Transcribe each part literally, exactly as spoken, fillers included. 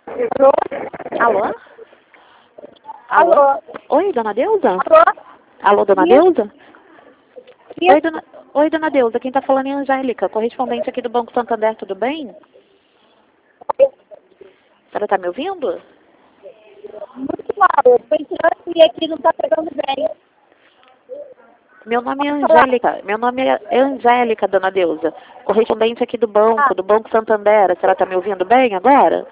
Alô? Alô? Alô? Oi, dona Deusa? Alô? Alô, dona Isso. Deusa? Isso. Oi, dona, Oi, dona Deusa. Quem tá falando é a Angélica, correspondente aqui do Banco Santander, tudo bem? A senhora tá me ouvindo? Muito mal. Eu tô entrando e aqui não tá pegando bem. Meu nome é Pode falar. Angélica. Meu nome é Angélica, dona Deusa. Correspondente aqui do banco, Ah, do Banco Santander. A senhora tá me ouvindo bem agora?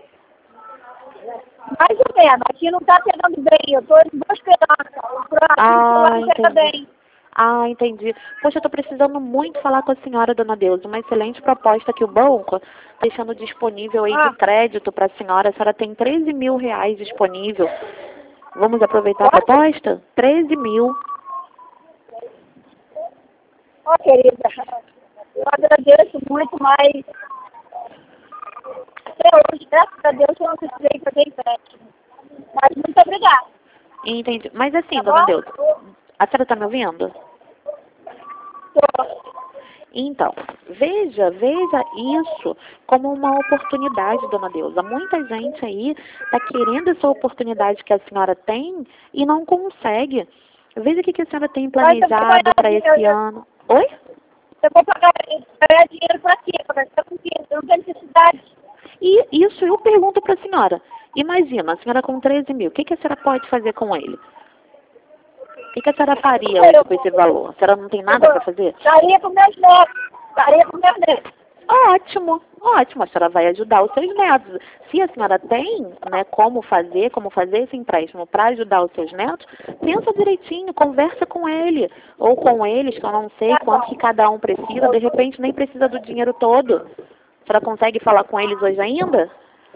mais ou menos. Aqui não tá pegando bem. Eu tô em boa esperança. Aqui no celular Ah, não pega entendi. bem. Ah, entendi. Poxa, eu tô precisando muito falar com a senhora, dona Deusa. Uma excelente proposta que o banco deixando disponível aí de Ah, crédito para a senhora. A senhora tem treze mil reais disponível. Vamos aproveitar a pode? proposta? Treze mil. Ó, querida. Eu agradeço muito, mas até hoje, graças a Deus, eu não precisei fazer empréstimo. Mas muito obrigada. Entendi. Mas assim, Tá dona bom? Deusa, a senhora tá me ouvindo? Tô. Então, veja, veja isso como uma oportunidade, dona Deusa. Muita gente aí está querendo essa oportunidade que a senhora tem e não consegue. Veja o que que a senhora tem Mas eu vou planejado ganhar para esse dinheiro. ano. Oi? Eu vou pagar, ganhar dinheiro pra quê? Pra gastar com quê? Eu não tenho necessidade. E isso eu pergunto para a senhora. Imagina, a senhora com treze mil, o que que a senhora pode fazer com ele? O que que a senhora faria hoje Eu, com esse valor? A senhora não tem eu nada vou, para fazer? daria com meus netos. Daria com meus netos. Ótimo, ótimo. A senhora vai ajudar os seus netos. Se a senhora tem, né, como fazer, como fazer esse empréstimo para ajudar os seus netos, pensa direitinho, conversa com ele. Ou com eles, que eu não sei Tá quanto que bom. cada um precisa, de repente nem precisa do dinheiro todo. A senhora consegue falar com eles hoje ainda?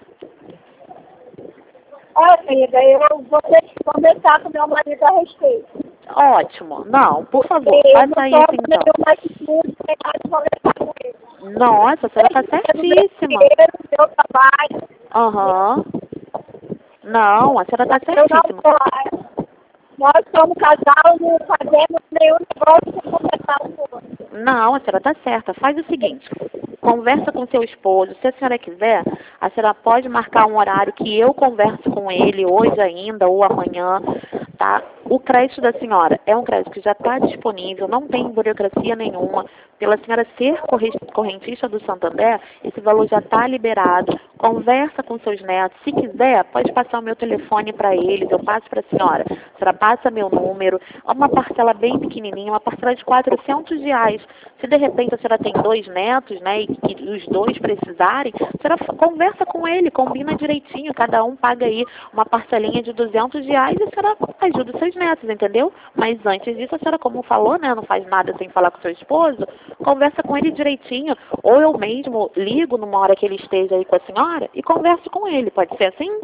Olha, querida, eu vou ter que conversar com meu marido a respeito. Ótimo. Não, por favor, Porque eu não faça isso tomo então. nenhuma atitude sem mais conversar com ele. Nossa, a senhora está Ele do meu certíssima. dinheiro, do meu trabalho. Aham. Não, a senhora está Eu não certíssima. sou. Nós somos casal, não fazemos nenhum negócio sem conversar um com o outro. Não, a senhora está certa. Faz o seguinte, conversa com seu esposo. Se a senhora quiser, a senhora pode marcar um horário que eu converso com ele hoje ainda ou amanhã, tá? O crédito da senhora é um crédito que já está disponível, não tem burocracia nenhuma. Pela senhora ser corre- correntista do Santander, esse valor já está liberado. Conversa com seus netos. Se quiser, pode passar o meu telefone para eles. Eu passo para a senhora. A senhora passa meu número. É uma parcela bem pequenininha, uma parcela de quatrocentos reais. Se de repente a senhora tem dois netos, né, e que os dois precisarem, a senhora f- conversa com ele, combina direitinho. Cada um paga aí uma parcelinha de duzentos reais e a senhora ajuda os seus netos, entendeu? Mas antes disso, a senhora, como falou, né, não faz nada sem falar com seu esposo, conversa com ele direitinho. Ou eu mesmo ligo numa hora que ele esteja aí com a senhora e converso com ele. Pode ser assim?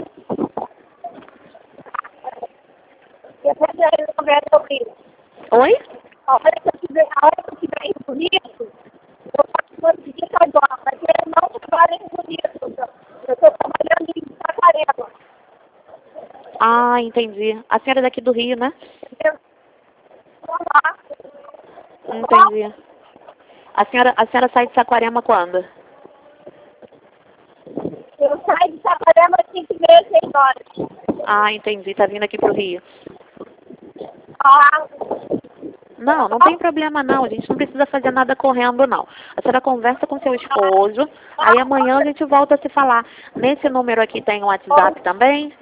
Depois eu converso sobre isso. Oi? A hora que eu tiver, a hora que eu tiver em bonito, eu posso conseguir agora, mas eu não trabalho em bonito. Eu estou trabalhando em Saquarema. Ah, entendi. A senhora é daqui do Rio, né? Entendeu? Vamos lá. Tá bom? Entendi. A senhora, a senhora sai de Saquarema quando? Eu saio de Saquarema às cinco e meia, seis horas. Ah, entendi. Tá vindo aqui pro Rio. Ah, Não, não tem problema não. A gente não precisa fazer nada correndo, não. A senhora conversa com seu esposo, aí amanhã a gente volta a se falar. Nesse número aqui tem um WhatsApp também?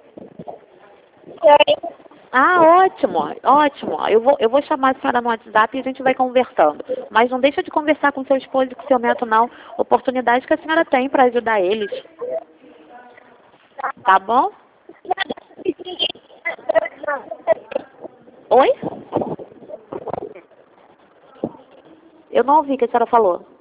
sei. Ah, ótimo, ótimo. Eu vou, eu vou chamar a senhora no WhatsApp e a gente vai conversando. Mas não deixa de conversar com seu esposo e com seu neto, não. Oportunidade que a senhora tem para ajudar eles. Tá bom? Oi? Eu não ouvi o que a senhora falou.